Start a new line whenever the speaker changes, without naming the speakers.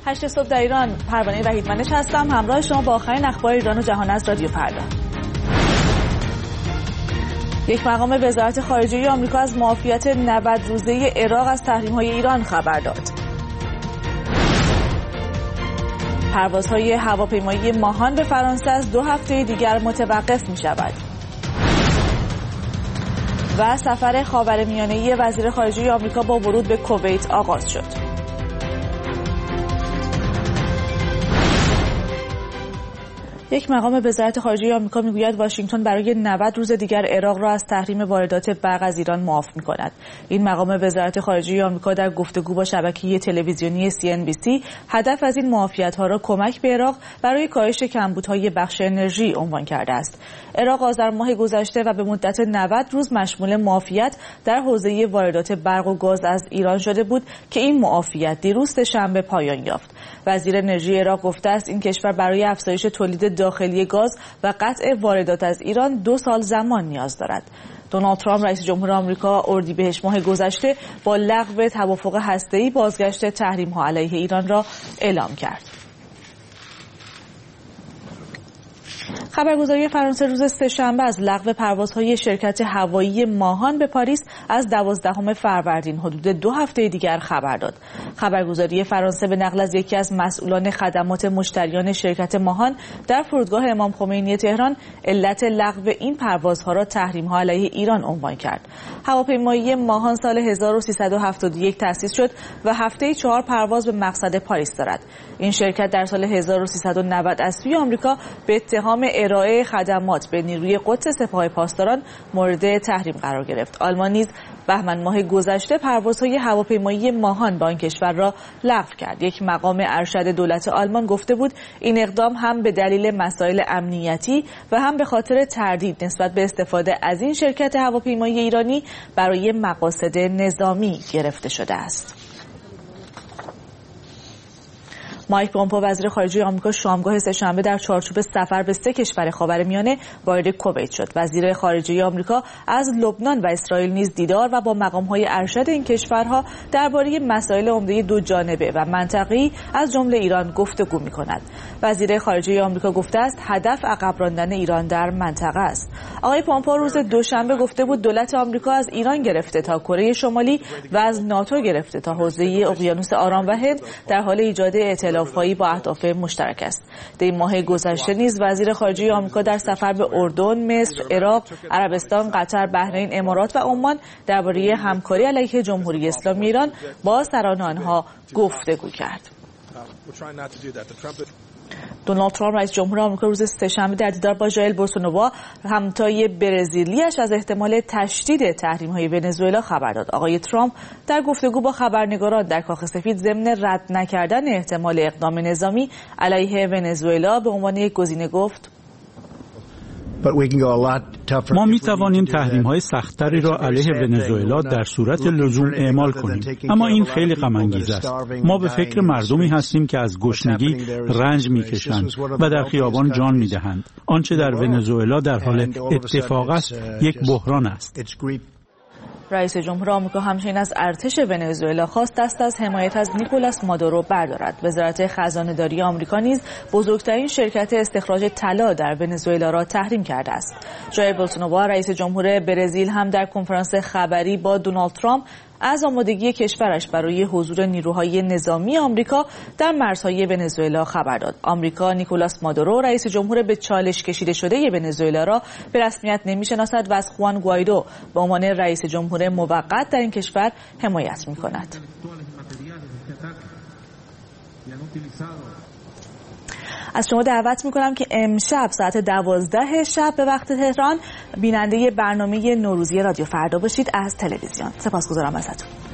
8 صبح در ایران. پروانه وحیدمنش هستم، همراه شما با آخرین اخبار ایران و جهان از رادیو فردا. یک مقام وزارت خارجه آمریکا از معافیت 90 روزه عراق از تحریم‌های ایران خبر داد. پروازهای هواپیمایی ماهان به فرانسه از 2 هفته دیگر متوقف می‌شود. و سفر خاورمیانه‌ای وزیر خارجه آمریکا با ورود به کویت آغاز شد. یک مقام وزارت خارجه آمریکا میگوید واشنگتن برای 90 روز دیگر عراق را از تحریم واردات برق از ایران معاف می‌کند. این مقام وزارت خارجه آمریکا در گفتگو با شبکه تلویزیونی CNBC هدف از این معافیت‌ها را کمک به عراق برای کاهش کمبودهای بخش انرژی عنوان کرده است. عراق آذر ماه گذشته و به مدت 90 روز مشمول معافیت در حوزه واردات برق و گاز از ایران شده بود که این معافیت دیروز شنبه پایان یافت. وزیر انرژی عراق گفته است این کشور برای افزایش تولید داخلی گاز و قطع واردات از ایران 2 سال زمان نیاز دارد. دونالد ترامپ رئیس جمهور آمریکا اردیبهشت ماه گذشته با لغو توافق هسته‌ای بازگشت تحریم‌ها علیه ایران را اعلام کرد. خبرگزاری فرانسه روز سه‌شنبه از لغو پروازهای شرکت هوایی ماهان به پاریس از 12 فروردین حدود 2 هفته دیگر خبر داد. خبرگزاری فرانسه به نقل از یکی از مسئولان خدمات مشتریان شرکت ماهان در فرودگاه امام خمینی تهران علت لغو این پروازها را تحریم‌ها علیه ایران عنوان کرد. هواپیمایی ماهان سال 1371 تأسیس شد و هفته‌ای 4 پرواز به مقصد پاریس دارد. این شرکت در سال 1390 از سوی آمریکا به اتهام ارائه خدمات به نیروی قدس سپاه پاسداران مورد تحریم قرار گرفت. آلمان نیز بهمن ماه گذشته پروازهای هواپیمایی ماهان به آن کشور را لغو کرد. یک مقام ارشد دولت آلمان گفته بود این اقدام هم به دلیل مسائل امنیتی و هم به خاطر تردید نسبت به استفاده از این شرکت هواپیمایی ایرانی برای مقاصد نظامی گرفته شده است. مایک پومپئو وزیر خارجه آمریکا شامگاه سه‌شنبه در چارچوب سفر به 3 کشور خاورمیانه وارد کویت شد. وزیر خارجه آمریکا از لبنان و اسرائیل نیز دیدار و با مقام‌های ارشد این کشورها درباره مسائل عمده دو جانبه و منطقه‌ای از جمله ایران گفتگو می‌کند. وزیر خارجه آمریکا گفته است هدف عقب راندن ایران در منطقه است. آقای پومپئو روز دوشنبه گفته بود دولت آمریکا از ایران گرفته تا کره شمالی و از ناتو گرفته تا حوزه اقیانوس آرام و هند در حال ایجاد ائتلاف‌هایی با اهداف مشترک است. در این ماه گذشته نیز وزیر خارجه آمریکا در سفر به اردن، مصر، عراق، عربستان، قطر، بحرین، امارات و عمان درباره همکاری علیه جمهوری اسلامی ایران با سران آنها گفتگو کرد. دونالد ترامپ رئیس جمهور آمریکا روز سه‌شنبه در دیدار با ژائر بولسونارو همتای برزیلی‌اش از احتمال تشدید تحریم‌های ونزوئلا خبر داد. آقای ترامپ در گفتگو با خبرنگاران در کاخ سفید ضمن رد نکردن احتمال اقدام نظامی علیه ونزوئلا به عنوان یک گزینه گفت
ما می توانیم تحریم‌های سخت‌تری را علیه ونزوئلا در صورت لزوم اعمال کنیم، اما این خیلی غم‌انگیز است. ما به فکر مردمی هستیم که از گشنگی رنج می‌کشند و در خیابان جان می‌دهند. آنچه در ونزوئلا در حال اتفاق است، یک بحران است.
رئیس جمهور آمریکا همچنین از ارتش ونزوئلا خواست دست از حمایت از نیکولاس مادورو بردارد. وزارت خزانه‌داری آمریکا نیز بزرگترین شرکت استخراج طلا در ونزوئلا را تحریم کرده است. ژائر بولسونارو رئیس جمهور برزیل هم در کنفرانس خبری با دونالد ترامپ از آمادگی کشورش برای حضور نیروهای نظامی آمریکا در مرزهای ونزوئلا خبر داد. آمریکا نیکولاس مادورو رئیس جمهور به چالش کشیده شده ونزوئلا را به رسمیت نمی‌شناسد و از خوان گوایدو به عنوان رئیس جمهور موقت در این کشور حمایت می‌کند. از شما دعوت میکنم که امشب ساعت 12 شب به وقت تهران بیننده برنامه نوروزی رادیو فردا باشید از تلویزیون. سپاسگزارم ازتون.